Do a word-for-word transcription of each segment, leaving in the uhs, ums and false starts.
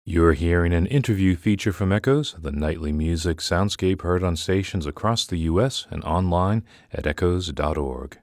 You're hearing an interview feature from Echoes, the nightly music soundscape heard on stations across the U S and online at echoes dot org.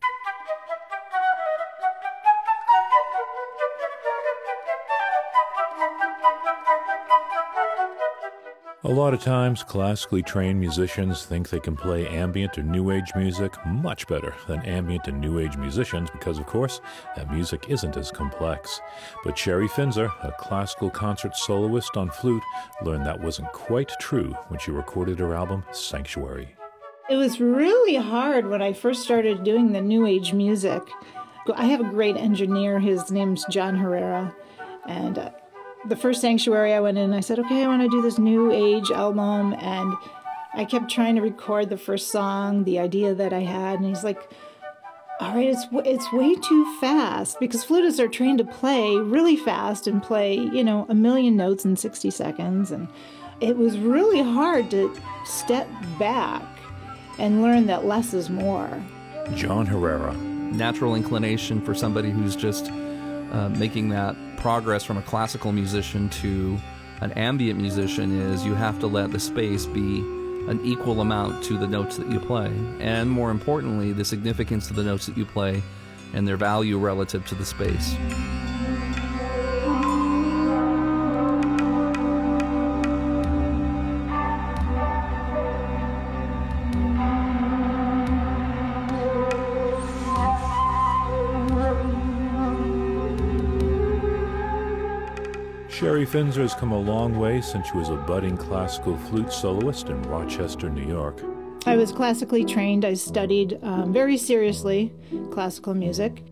A lot of times, classically trained musicians think they can play ambient or new age music much better than ambient and new age musicians because, of course, that music isn't as complex. But Sherry Finzer, a classical concert soloist on flute, learned that wasn't quite true when she recorded her album Sanctuary. It was really hard when I first started doing the new age music. I have a great engineer. His name's John Herrera, and uh, the first Sanctuary I went in, I said, okay, I want to do this new age album, and I kept trying to record the first song, the idea that I had, and he's like, all right, it's it's way too fast, because flutists are trained to play really fast and play, you know, a million notes in sixty seconds, and it was really hard to step back and learn that less is more. John Herrera. Natural inclination for somebody who's just uh, making that progress from a classical musician to an ambient musician is you have to let the space be an equal amount to the notes that you play, and more importantly, the significance of the notes that you play and their value relative to the space. Sherry Finzer has come a long way since she was a budding classical flute soloist in Rochester, New York. I was classically trained. I studied um, very seriously classical music.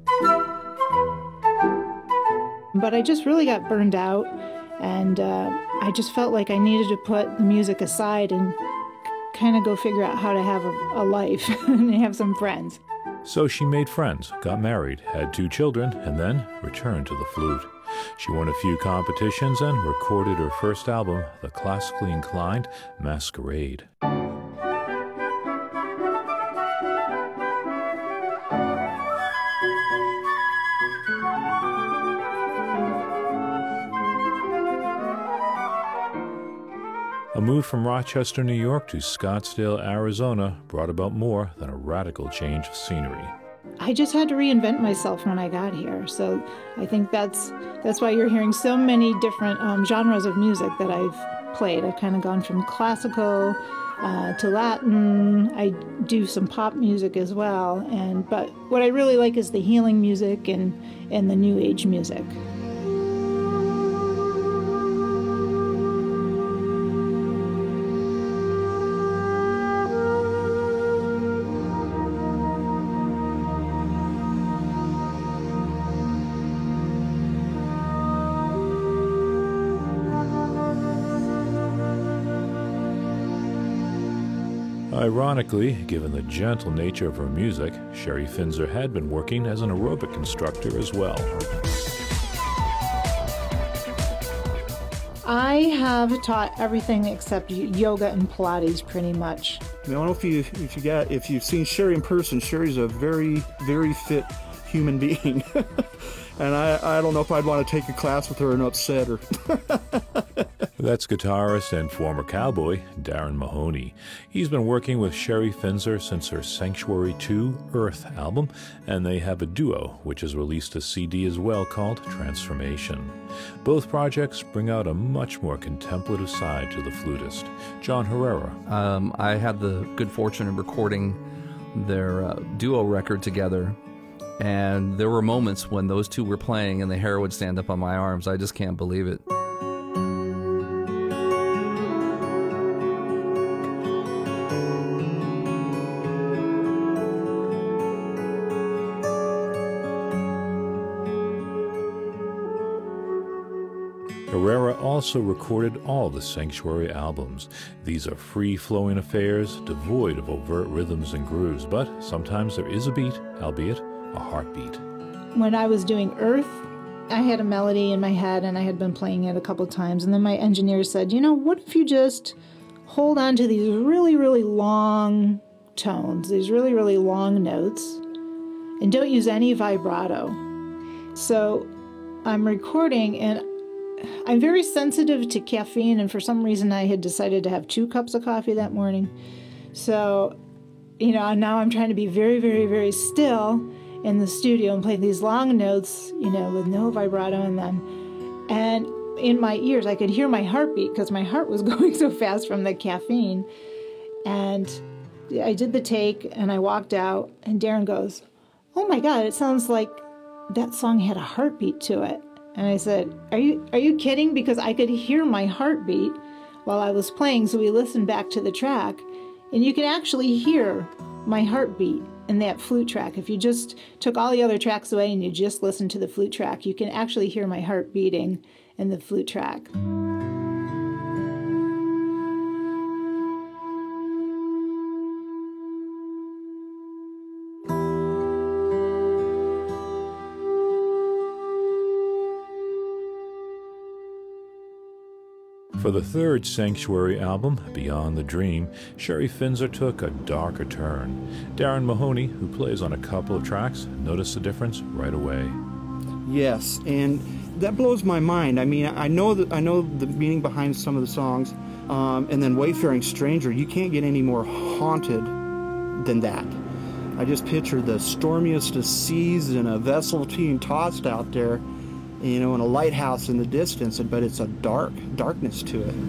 But I just really got burned out, and uh, I just felt like I needed to put the music aside and kind of go figure out how to have a, a life and have some friends. So she made friends, got married, had two children, and then returned to the flute. She won a few competitions and recorded her first album, The Classically Inclined Masquerade. A move from Rochester, New York to Scottsdale, Arizona brought about more than a radical change of scenery. I just had to reinvent myself when I got here. So I think that's that's why you're hearing so many different um, genres of music that I've played. I've kind of gone from classical uh, to Latin. I do some pop music as well. And but what I really like is the healing music and, and the new age music. Ironically, given the gentle nature of her music, Sherry Finzer had been working as an aerobic instructor as well. I have taught everything except yoga and Pilates, pretty much. I don't know if you if you got if you've seen Sherry in person. Sherry's a very very fit human being, and I I don't know if I'd want to take a class with her and upset her. That's guitarist and former cowboy Darren Mahoney. He's been working with Sherry Finzer since her Sanctuary two Earth album, and they have a duo which has released a C D as well called Transformation. Both projects bring out a much more contemplative side to the flutist. John Herrera. Um, I had the good fortune of recording their uh, duo record together, and there were moments when those two were playing and the hair would stand up on my arms. I just can't believe it. Herrera also recorded all the Sanctuary albums. These are free-flowing affairs, devoid of overt rhythms and grooves, but sometimes there is a beat, albeit a heartbeat. When I was doing Earth, I had a melody in my head, and I had been playing it a couple times, and then my engineer said, you know, what if you just hold on to these really, really long tones, these really, really long notes, and don't use any vibrato. So I'm recording, and I'm very sensitive to caffeine, and for some reason I had decided to have two cups of coffee that morning. So, you know, now I'm trying to be very, very, very still in the studio and play these long notes, you know, with no vibrato in them. And in my ears, I could hear my heartbeat because my heart was going so fast from the caffeine. And I did the take, and I walked out, and Darren goes, "Oh my God, it sounds like that song had a heartbeat to it." And I said, are you are you kidding? Because I could hear my heartbeat while I was playing. So we listened back to the track, and you can actually hear my heartbeat in that flute track. If you just took all the other tracks away and you just listened to the flute track, you can actually hear my heart beating in the flute track. For the third Sanctuary album, Beyond the Dream, Sherry Finzer took a darker turn. Darren Mahoney, who plays on a couple of tracks, noticed the difference right away. Yes, and that blows my mind. I mean, I know that I know the meaning behind some of the songs, um, and then Wayfaring Stranger, you can't get any more haunted than that. I just picture the stormiest of seas and a vessel being tossed out there, you know, and a lighthouse in the distance, but it's a dark darkness to it.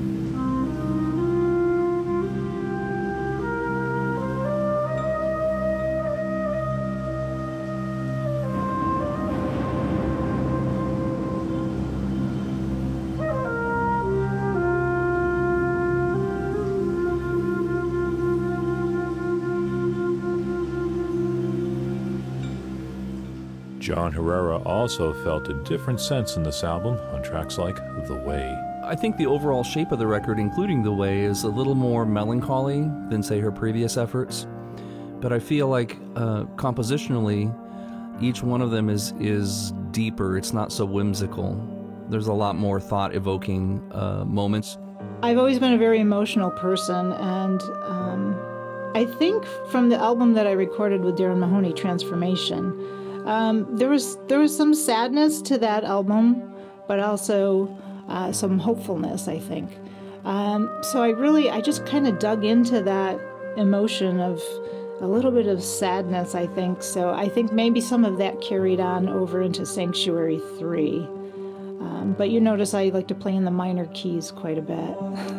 John Herrera also felt a different sense in this album on tracks like The Way. I think the overall shape of the record, including The Way, is a little more melancholy than, say, her previous efforts. But I feel like uh, compositionally, each one of them is, is deeper. It's not so whimsical. There's a lot more thought-evoking uh, moments. I've always been a very emotional person, and um, I think from the album that I recorded with Darren Mahoney, Transformation, Um, there was there was some sadness to that album, but also uh, some hopefulness, I think. Um, so I really, I just kind of dug into that emotion of a little bit of sadness, I think. So I think maybe some of that carried on over into Sanctuary three. Um, but you notice I like to play in the minor keys quite a bit.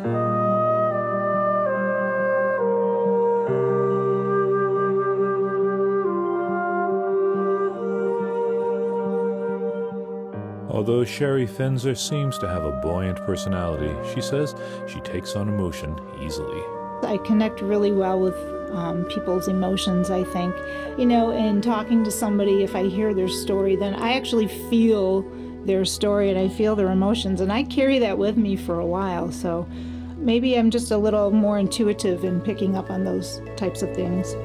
Although Sherry Finzer seems to have a buoyant personality, she says she takes on emotion easily. I connect really well with um, people's emotions, I think. You know, in talking to somebody, if I hear their story, then I actually feel their story and I feel their emotions, and I carry that with me for a while. So maybe I'm just a little more intuitive in picking up on those types of things.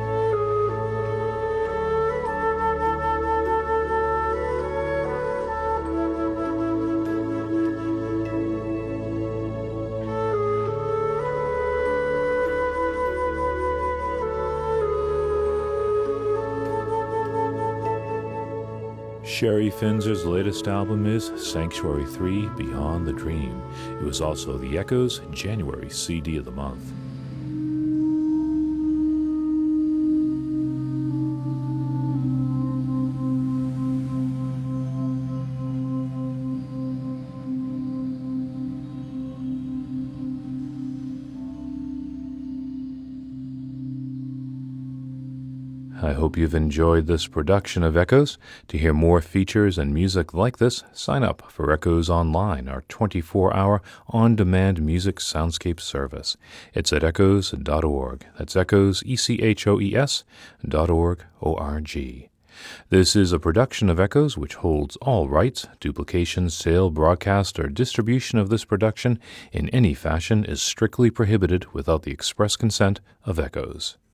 Sherry Finzer's latest album is Sanctuary three, Beyond the Dream. It was also the Echoes' January C D of the month. I hope you've enjoyed this production of Echoes. To hear more features and music like this, sign up for Echoes Online, our twenty-four hour on-demand music soundscape service. It's at echoes dot org. That's Echoes, E C H O E S, dot org, O R G. This is a production of Echoes which holds all rights. Duplication, sale, broadcast, or distribution of this production in any fashion is strictly prohibited without the express consent of Echoes.